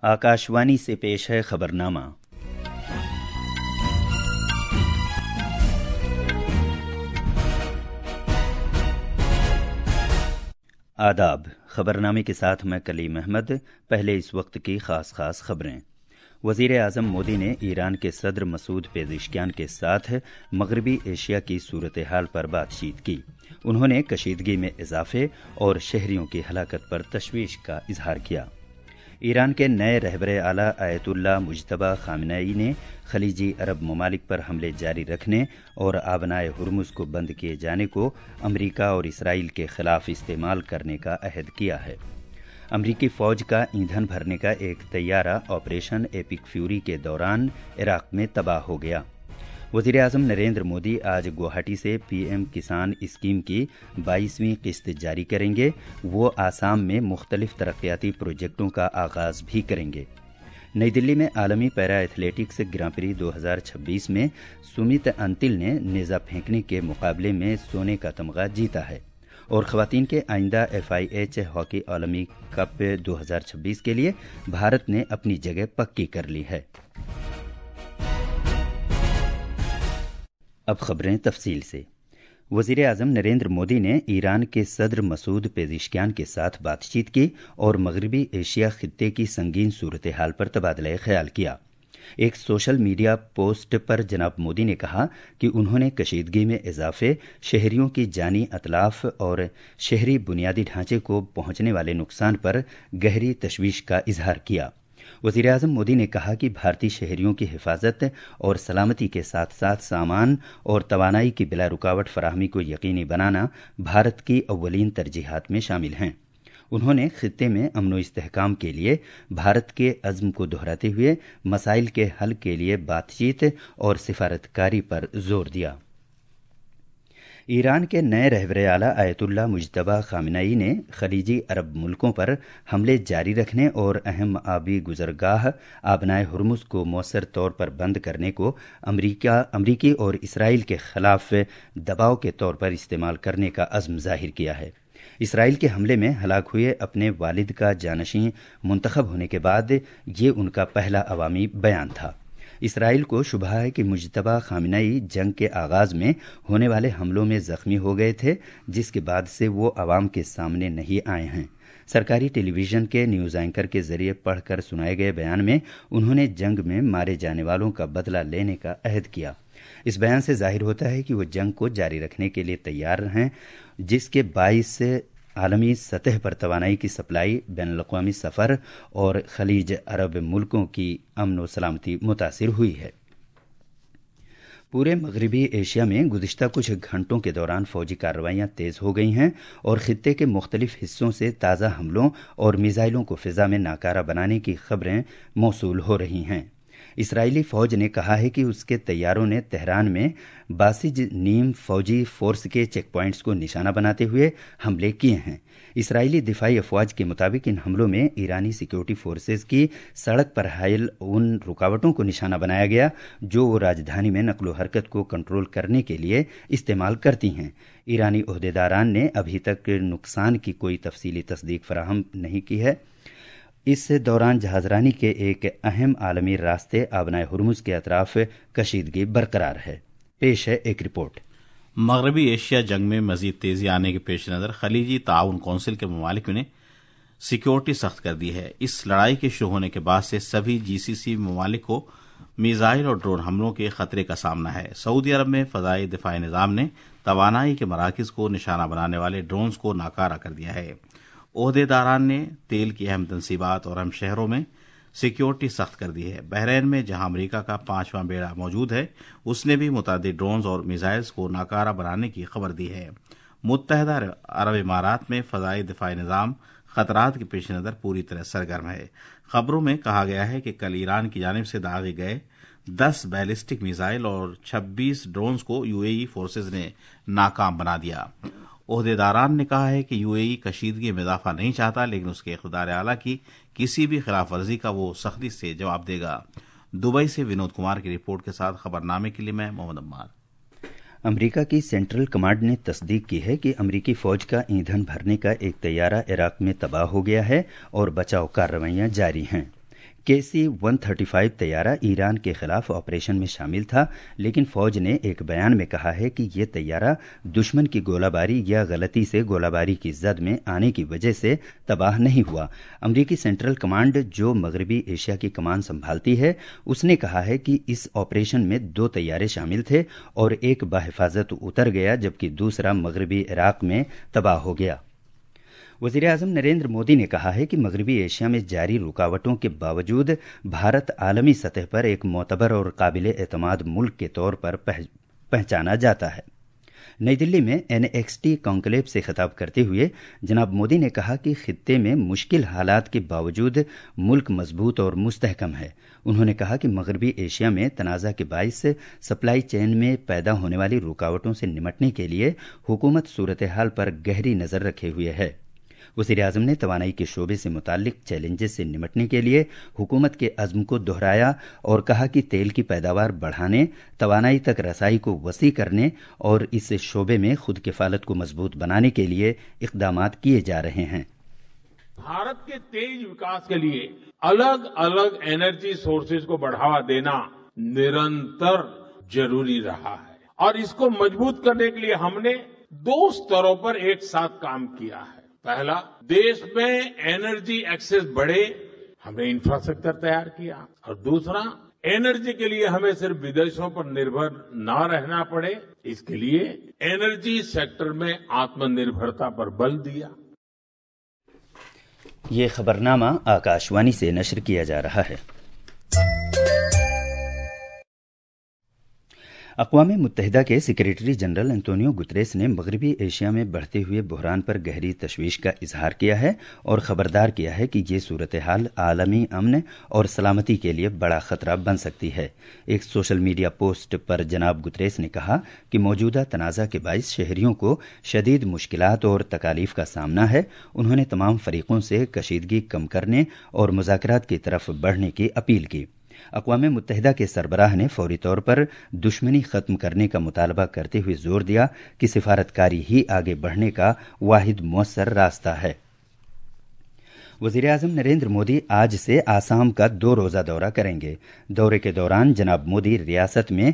आकाशवाणी से पेश है खबरनामा। आदाब। खबरनामे के साथ मैं कलीम अहमद। पहले इस वक्त की खास खबरें। वजीर आजम मोदी ने ईरान के सदर मसूद पेज़ेश्कियान के साथ मगरबी एशिया की सूरत हाल पर बातचीत की। उन्होंने कशीदगी में इजाफे और शहरियों की हलाकत पर तशवीश का इजहार किया। ईरान के नए रहबरे आला आयतुल्लाह मुज्तबा खामनेई ने खलीजी अरब ममालिक पर हमले जारी रखने और आबनाए हुर्मुज को बंद किए जाने को अमरीका और इसराइल के खिलाफ इस्तेमाल करने का अहद किया है। अमरीकी फौज का ईंधन भरने का एक तैयारा ऑपरेशन एपिक फ्यूरी के दौरान इराक में तबाह हो गया। वज़ीर आज़म नरेंद्र मोदी आज गुवाहाटी से पीएम किसान स्कीम की 22वीं किस्त जारी करेंगे। वो आसाम में मुख्तलिफ तरक्याती प्रोजेक्टों का आगाज भी करेंगे। नई दिल्ली में आलमी पैरा एथलेटिक्स ग्रां प्री 2026 में सुमित अंतिल ने नेज़ा फेंकने के मुकाबले में सोने का तमगा जीता है और खवातीन के आइंदा FIH हॉकी ओलंपिक कप 2026 के लिए भारत ने अपनी जगह पक्की कर ली है। अब खबरें तफसील से। वज़ीर आज़म नरेंद्र मोदी ने ईरान के सदर मसूद पेज़ेश्कियान के साथ बातचीत की और मगरबी एशिया खित्ते की संगीन सूरत हाल पर तबादला ख्याल किया। एक सोशल मीडिया पोस्ट पर जनाब मोदी ने कहा कि उन्होंने कशीदगी में इजाफे, शहरियों की जानी अतलाफ और शहरी बुनियादी ढांचे को पहुंचने वाले नुकसान पर गहरी तशवीश का इजहार किया। वज़ीर आज़म मोदी ने कहा कि भारतीय शहरियों की हिफाजत और सलामती के साथ साथ सामान और तवानाई की बिला रुकावट फराहमी को यकीनी बनाना भारत की अव्वलीन तरजीहात में शामिल हैं। उन्होंने खित्ते में अमन व इस्तेहकाम के लिए भारत के अज़्म को दोहराते हुए मसाइल के हल के लिए बातचीत और सिफारतकारी पर जोर दिया। ईरान के नए रहबरे आला आयतुल्लाह मुज्तबा खामनेई ने खलीजी अरब मुल्कों पर हमले जारी रखने और अहम आबी गुजरगाह आबनाए हुर्मुज को मौसर तौर पर बंद करने को अमरीकी और इसराइल के खिलाफ दबाव के तौर पर इस्तेमाल करने का अज़्म जाहिर किया है। इसराइल के हमले में हलाक हुए अपने वालिद का जानशीं मुंतखब होने के बाद ये उनका पहला अवामी बयान था। इसराइल को शुबह है कि मुज्तबा खामनेई जंग के आगाज में होने वाले हमलों में जख्मी हो गए थे, जिसके बाद से वो अवाम के सामने नहीं आए हैं। सरकारी टेलीविजन के न्यूज एंकर के जरिए पढ़कर सुनाए गए बयान में उन्होंने जंग में मारे जाने वालों का बदला लेने का अहद किया। इस बयान से जाहिर होता है कि वो जंग को जारी रखने के लिए तैयार हैं, जिसके बाइस से आलमी सतह पर तवानाई की सप्लाई, बैनुल-अक़वामी सफ़र और खलीज अरब मुल्कों की अमन व सलामती मुतासिर हुई है। पूरे मगरबी एशिया में गुज़िश्ता कुछ घंटों के दौरान फौजी कार्रवाइयां तेज हो गई हैं और खित्ते के मुख्तलिफ हिस्सों से ताज़ा हमलों और मिसाइलों को फिजा में नाकारा बनाने की खबरें मौसूल हो रही हैं। इसराइली फौज ने कहा है कि उसके तैयारों ने तेहरान में बासिज नीम फौजी फोर्स के चेक पॉइंट्स को निशाना बनाते हुए हमले किए हैं। इसराइली दिफाई अफवाज के मुताबिक इन हमलों में ईरानी सिक्योरिटी फोर्सेज की सड़क पर हायल उन रुकावटों को निशाना बनाया गया जो वो राजधानी में नकलो हरकत को कंट्रोल करने के लिए इस्तेमाल करती हैं। ईरानी ओहदेदारान ने अभी तक नुकसान की कोई तफसीली तस्दीक फराहम नहीं की है। इस दौरान जहाजरानी के एक अहम आलमी रास्ते आबनाए हुर्मुज के अतराफ कशीदगी बरकरार है। पेश है एक रिपोर्ट। मगरबी एशिया जंग में मजीद तेजी आने के पेश नज़र खलीजी ताउन कौंसिल के ममालिक ने सिक्योरिटी सख्त कर दी है। इस लड़ाई के शुरू होने के बाद से सभी GCC ममालिक को मिसाइल और ड्रोन हमलों के खतरे का सामना है। सऊदी अरब में फ़ज़ाई दिफाई निज़ाम ने तवानाई के मराकज़ को निशाना बनाने वाले ड्रोन्स को नाकारा कर दिया है। ओहदेदारान ने तेल की अहम तनसीबात और अहम शहरों में सिक्योरिटी सख्त कर दी है। बहरीन में जहां अमरीका का 5वां बेड़ा मौजूद है, उसने भी मुतअद्दिद ड्रोन्स और मिसाइल्स को नाकारा बनाने की खबर दी है। मुत्तहदा अरब इमारात में फ़ज़ाई दिफाई निज़ाम खतरात के पेश नज़र पूरी तरह सरगर्म है। खबरों में कहा गया है कि कल ईरान की जानिब से दागे गए 10 बैलिस्टिक मिसाइल और 26 ड्रोन्स को UAE फोर्सेज ने नाकाम बना दिया। ओहदेदारान ने कहा है कि UAE कशीदगी में इजाफा नहीं चाहता, लेकिन उसके इख्तियार आला की किसी भी खिलाफ वर्जी का वो सख्ती से जवाब देगा। दुबई से विनोद कुमार की रिपोर्ट के साथ खबरनामे के लिए मैं मोहम्मद अम्मार। अमरीका की सेंट्रल कमांड ने तस्दीक की है कि अमरीकी फौज का ईंधन भरने का एक तैयारा इराक में तबाह हो गया है और बचाव कार्रवाइयां जारी हैं। KC-135 तैयारा ईरान के खिलाफ ऑपरेशन में शामिल था, लेकिन फौज ने एक बयान में कहा है कि ये तैयारा दुश्मन की गोलाबारी या गलती से गोलाबारी की जद में आने की वजह से तबाह नहीं हुआ। अमरीकी सेंट्रल कमांड, जो मगरबी एशिया की कमान संभालती है, उसने कहा है कि इस ऑपरेशन में 2 तैयारे शामिल थे और एक बहिफाजत उतर गया, जबकि दूसरा मगरबी इराक में तबाह हो गया। वज़ीर-ए-आज़म नरेंद्र मोदी ने कहा है कि मगरबी एशिया में जारी रुकावटों के बावजूद भारत आलमी सतह पर एक मोतबर और काबिल-ए-एतमाद मुल्क के तौर पर पहचाना जाता है। नई दिल्ली में NXT कॉन्क्लेव से खिताब करते हुए जनाब मोदी ने कहा कि खित्ते में मुश्किल हालात के बावजूद मुल्क मजबूत और मुस्तहकम है। उन्होंने कहा कि मगरबी एशिया में तनाज़ा के बाइस सप्लाई चेन में पैदा होने वाली रुकावटों से निमटने के लिए हुकूमत सूरत हाल पर गहरी नज़र रखे हुए है। वज़ीर-ए-आज़म ने तवानाई के शोबे से मुताल्लिक चैलेंजेस से निमटने के लिए हुकूमत के अज़्म को दोहराया और कहा कि तेल की पैदावार बढ़ाने, तवानाई तक रसाई को वसी करने और इस शोबे में खुद किफालत को मजबूत बनाने के लिए इक़दामात किए जा रहे हैं। भारत के तेज विकास के लिए अलग अलग एनर्जी सोर्सेज को बढ़ावा देना निरंतर जरूरी रहा है और इसको मजबूत करने के लिए हमने 2 स्तरों पर एक साथ काम किया है। पहला, देश में एनर्जी एक्सेस बढ़े, हमने इंफ्रास्ट्रक्चर तैयार किया, और दूसरा, एनर्जी के लिए हमें सिर्फ विदेशों पर निर्भर न रहना पड़े, इसके लिए एनर्जी सेक्टर में आत्मनिर्भरता पर बल दिया। ये खबरनामा आकाशवाणी से नश्र किया जा रहा है। अक़वाम मुत्तहिदा के सेक्रेटरी जनरल एंटोनियो गुतरेस ने मगरबी एशिया में बढ़ते हुए बहरान पर गहरी तशवीश का इजहार किया है और खबरदार किया है कि ये सूरत हाल आलमी अमन और सलामती के लिए बड़ा खतरा बन सकती है। एक सोशल मीडिया पोस्ट पर जनाब गुतरेस ने कहा कि मौजूदा तनाज़ा के बाइस शहरियों को शदीद मुश्किलात और तकालीफ का सामना है। उन्होंने तमाम फरीकों से कशीदगी कम करने और मुज़ाकरात की तरफ बढ़ने की अपील की। अक़वाम मुत्तहिदा के सरबराह ने फौरी तौर पर दुश्मनी खत्म करने का मुतालबा करते हुए जोर दिया कि सिफारतकारी ही आगे बढ़ने का वाहिद मुअस्सर रास्ता है। वज़ीर-ए-आज़म नरेंद्र मोदी आज से आसाम का 2 रोज़ा दौरा करेंगे। दौरे के दौरान जनाब मोदी रियासत में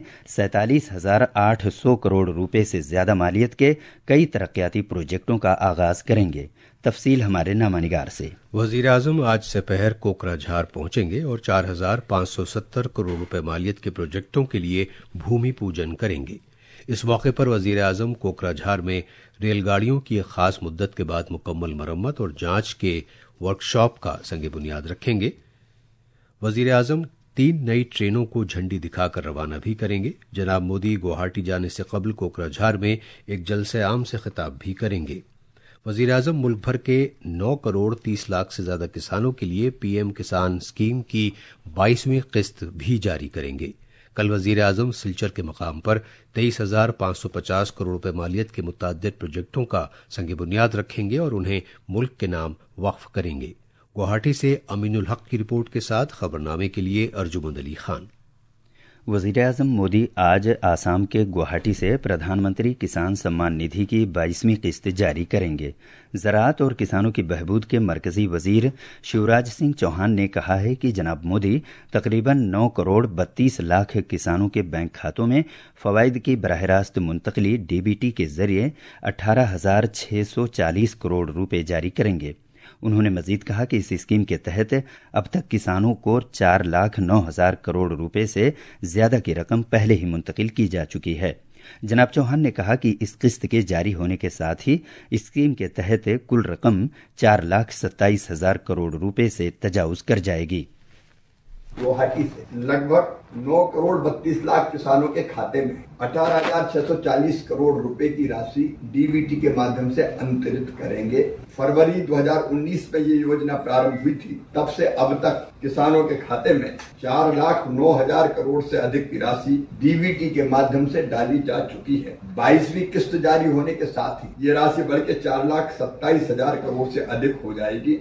47,800 करोड़ रुपए से ज्यादा मालियत के कई तरक्याती प्रोजेक्टों का आगाज करेंगे। तफसील हमारे नामानिगार से। वज़ीर-ए-आज़म आज सेपहर कोकराझार पहुंचेंगे और 4,570 करोड़ रुपए मालियत के प्रोजेक्टों के लिए भूमि पूजन करेंगे। इस मौके पर वज़ीर-ए-आज़म कोकराझार में रेलगाड़ियों की एक खास मुद्दत के बाद मुकम्मल मरम्मत और जांच के वर्कशॉप का संग बुनियाद रखेंगे। वज़ीर-ए-आज़म 3 नई ट्रेनों को झंडी दिखाकर रवाना भी करेंगे। जनाब मोदी गुवाहाटी जाने से कबल कोकराझार में एक जलसे आम से खिताब भी करेंगे। वज़ीर-ए-आज़म मुल्क भर के 9 करोड़ 30 लाख से ज्यादा किसानों के लिए पीएम किसान स्कीम की 22वीं किस्त भी जारी करेंगे। कल वज़ीर-ए-आज़म सिलचर के मकाम पर 23,550 करोड़ रुपए मालियत के मुतअद्दिद प्रोजेक्टों का संग बुनियाद रखेंगे और उन्हें मुल्क के नाम वक्फ करेंगे। गुवाहाटी से अमीनुल हक की रिपोर्ट के साथ खबरनामे के लिए अर्जुमंद अली खान। वज़ीर-ए-आज़म मोदी आज आसाम के गुवाहाटी से प्रधानमंत्री किसान सम्मान निधि की 22वीं किस्त जारी करेंगे। ज़राअत और किसानों की बहबूद के मरकजी वजीर शिवराज सिंह चौहान ने कहा है कि जनाब मोदी तकरीबन 9 करोड़ 32 लाख किसानों के बैंक खातों में फवाइद की बराह रास्त मुंतकली डीबीटी के जरिए 18,640 करोड़ रुपए जारी करेंगे। उन्होंने मजीद कहा कि इस स्कीम के तहत अब तक किसानों को 4,09,000 करोड़ रुपए से ज्यादा की रकम पहले ही मुंतकिल की जा चुकी है। जनाब चौहान ने कहा कि इस किस्त के जारी होने के साथ ही स्कीम के तहत कुल रकम 4,27,000 करोड़ रुपए से तजावुज कर जाएगी। गुवाहाटी से लगभग 9 करोड़ 32 लाख किसानों के खाते में 18,640 करोड़ रुपए की राशि डीबीटी के माध्यम से अंतरित करेंगे। फरवरी 2019 में ये योजना प्रारंभ हुई थी, तब से अब तक किसानों के खाते में 4,09,000 करोड़ से अधिक की राशि डीबीटी के माध्यम से डाली जा चुकी है। 22वीं किस्त जारी होने के साथ ही ये राशि बढ़ के 4,27,000 करोड़ से अधिक हो जाएगी।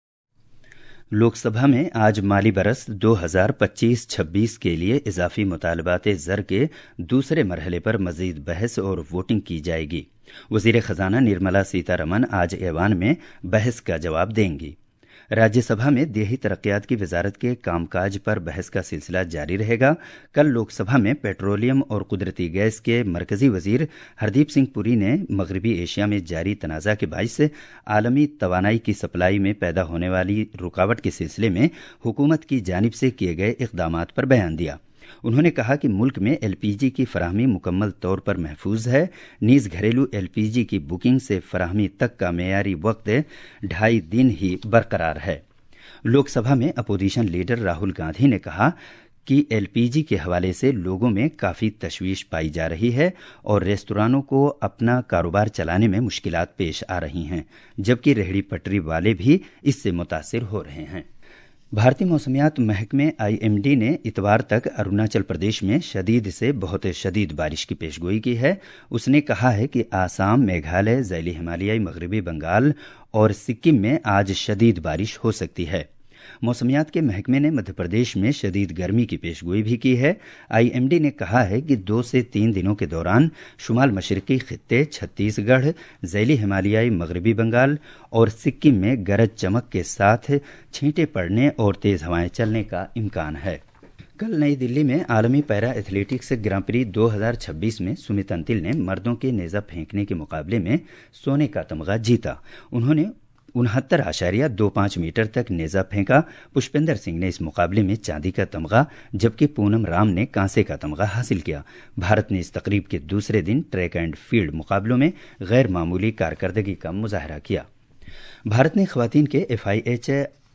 लोकसभा में आज माली बरस 2025-26 के लिए इजाफी मुतालबात ज़र के दूसरे मरहले पर मजीद बहस और वोटिंग की जाएगी। वज़ीर ख़जाना निर्मला सीतारमण आज ऐवान में बहस का जवाब देंगी। राज्यसभा में देही तरक्यात की वजारत के कामकाज पर बहस का सिलसिला जारी रहेगा। कल लोकसभा में पेट्रोलियम और कुदरती गैस के मरकजी वजीर हरदीप सिंह पुरी ने मगरबी एशिया में जारी तनाज़ा के बाइस आलमी तवानाई की सप्लाई में पैदा होने वाली रुकावट के सिलसिले में हुकूमत की जानिब से किए गए इक़दामात पर बयान दिया। उन्होंने कहा कि मुल्क में एलपीजी की फराहमी मुकम्मल तौर पर महफूज है। नीज घरेलू एलपीजी की बुकिंग से फराहमी तक का मेयारी वक्त 2.5 दिन ही बरकरार है। लोकसभा में अपोजिशन लीडर राहुल गांधी ने कहा कि एलपीजी के हवाले से लोगों में काफी तशवीश पाई जा रही है और रेस्तरानों को अपना कारोबार चलाने में मुश्किलात पेश आ रही हैं, जबकि रेहड़ी पटरी वाले भी इससे मुतासिर हो रहे हैं। भारतीय मौसमियात महकमे आईएमडी ने इतवार तक अरुणाचल प्रदेश में शदीद से बहुत शदीद बारिश की पेशगोई की है। उसने कहा है कि आसाम, मेघालय, ज़ैली हिमालयाई मगरबी बंगाल और सिक्किम में आज शदीद बारिश हो सकती है। मौसमियात के महकमे ने मध्य प्रदेश में शदीद गर्मी की पेशगोई भी की है। आईएमडी ने कहा है कि 2 से 3 दिनों के दौरान शुमाल मशरकी खित्ते, छत्तीसगढ़, ज़ैली हिमालयाई मगरबी बंगाल और सिक्किम में गरज चमक के साथ छींटे पड़ने और तेज हवाएं चलने का इम्कान है। कल नई दिल्ली में आलमी पैरा एथलेटिक्स ग्रां प्री 2026 में सुमित अंतिल ने मर्दों के नेजा फेंकने के मुकाबले में सोने का तमगा जीता। उन्होंने 69.25 मीटर तक नेजा फेंका। पुष्पेंद्र सिंह ने इस मुकाबले में चांदी का तमगा, जबकि पूनम राम ने कांसे का तमगा हासिल किया। भारत ने इस तकरीब के दूसरे दिन ट्रैक एंड फील्ड मुकाबलों में गैर मामूली कारकर्दगी का मुजाहरा किया। भारत ने खवातीन के FIH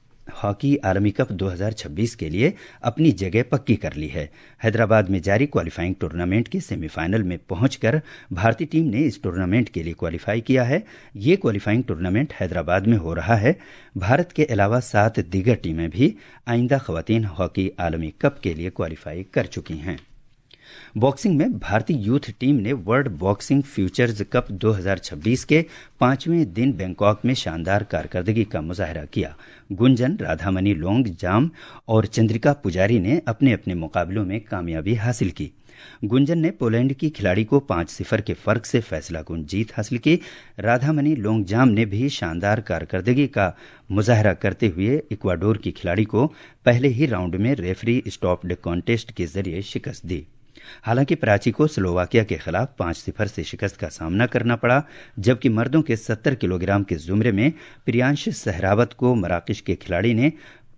हॉकी आलमी कप 2026 के लिए अपनी जगह पक्की कर ली है। हैदराबाद में जारी क्वालिफाइंग टूर्नामेंट के सेमीफाइनल में पहुंचकर भारतीय टीम ने इस टूर्नामेंट के लिए क्वालिफाई किया है। ये क्वालिफाइंग टूर्नामेंट हैदराबाद में हो रहा है। भारत के अलावा 7 दीगर टीमें भी आइंदा खवातीन हॉकी आलमी कप के लिए क्वालिफाई कर चुकी हैं। बॉक्सिंग में भारतीय यूथ टीम ने वर्ल्ड बॉक्सिंग फ्यूचर्स कप 2026 के 5वें दिन बैंकॉक में शानदार कारकर्दगी का मुजाहरा किया। गुंजन, राधामणि लोंगजाम और चंद्रिका पुजारी ने अपने अपने मुकाबलों में कामयाबी हासिल की। गुंजन ने पोलैंड की खिलाड़ी को 5-0 के फर्क से फैसलाकुन जीत हासिल की। राधामणि लोंगजाम ने भी शानदार कारकर्दगी का मुजाहरा करते हुए इक्वाडोर की खिलाड़ी को पहले ही राउंड में रेफरी स्टॉप्ड कॉन्टेस्ट के जरिए शिकस्त दी। हालांकि प्राची को स्लोवाकिया के खिलाफ 5-0 से शिकस्त का सामना करना पड़ा, जबकि मर्दों के 70 किलोग्राम के जुमरे में प्रियांश सहरावत को मराकश के खिलाड़ी ने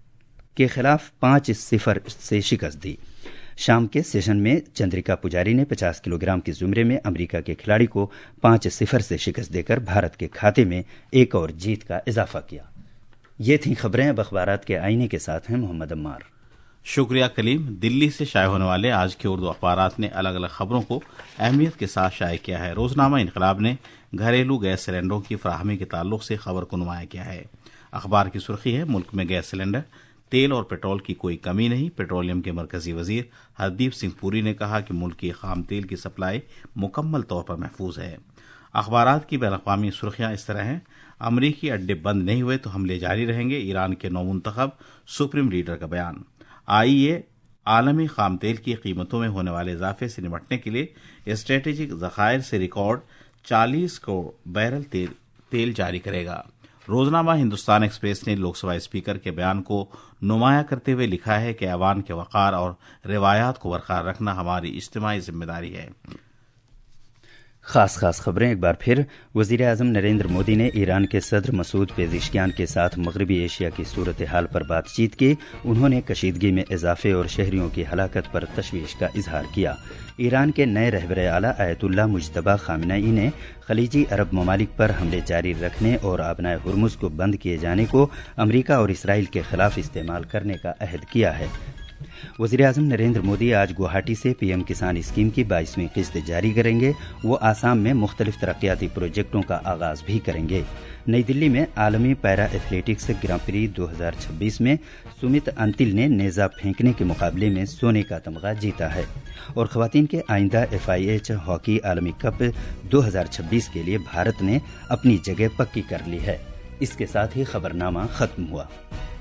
के खिलाफ 5-0 से शिकस्त दी। शाम के सेशन में चंद्रिका पुजारी ने 50 किलोग्राम के जुमरे में अमेरिका के खिलाड़ी को 5-0 से शिकस्त देकर भारत के खाते में एक और जीत का इजाफा किया। ये थी खबरें। अब अखबारात के आईने के साथ हैं मोहम्मद अम्मार। शुक्रिया कलीम। दिल्ली से शाये होने वाले आज के उर्दू अखबारात ने अलग अलग खबरों को अहमियत के साथ शाये किया है। रोजनामा इनकलाब ने घरेलू गैस सिलेंडरों की फराहमी के ताल्लुक से खबर को नुमाया किया है। अखबार की सुर्खी है, मुल्क में गैस सिलेंडर, तेल और पेट्रोल की कोई कमी नहीं। पेट्रोलियम के मरकजी वजीर हरदीप सिंह पुरी ने कहा कि मुल्क की खाम तेल की सप्लाई मुकम्मल तौर पर महफूज है। अखबारात की बैन-अक़वामी सुर्खियां इस तरह हैं, अमरीकी अड्डे बंद नहीं हुए तो हमले जारी रहेंगे, ईरान के नौमुंतखब सुप्रीम लीडर का बयान। आईए आलमी खाम तेल की कीमतों में होने वाले इजाफे से निपटने के लिए स्ट्रेटेजिक जखायर से रिकॉर्ड 40 करोड़ बैरल तेल जारी करेगा। रोजनामा हिंदुस्तान एक्सप्रेस ने लोकसभा स्पीकर के बयान को नुमाया करते हुए लिखा है कि ऐवान के वक़ार और रिवायात को बरकरार रखना हमारी इज्तिमाई जिम्मेदारी है। खास खबरें एक बार फिर। वजीर आजम नरेंद्र मोदी ने ईरान के सदर मसूद पेजिशकियान के साथ मगरबी एशिया की सूरत हाल पर बातचीत की। उन्होंने कशीदगी में इजाफे और शहरियों की हलाकत पर तशवीश का इजहार किया। ईरान के नए रहबर आला आयतुल्ला मुज्तबा खामिनेई ने खलीजी अरब ममालिक पर हमले जारी रखने और आबनाए हुर्मुज को बंद किए जाने को अमरीका और इसराइल के खिलाफ इस्तेमाल करने का अहद किया है। वज़ीर आज़म नरेंद्र मोदी आज गुवाहाटी से पीएम किसान स्कीम की 22वीं किस्त जारी करेंगे। वो आसाम में मुख्तलिफ तरक्याती प्रोजेक्टों का आगाज भी करेंगे। नई दिल्ली में आलमी पैरा एथलेटिक्स ग्रां प्री 2026 में सुमित अंतिल ने नेजा फेंकने के मुकाबले में सोने का तमगा जीता है और खवातीन के आइंदा FIH हॉकी आलमी कप 2026 के लिए भारत ने अपनी जगह पक्की कर ली है। इसके साथ ही खबरनामा खत्म हुआ।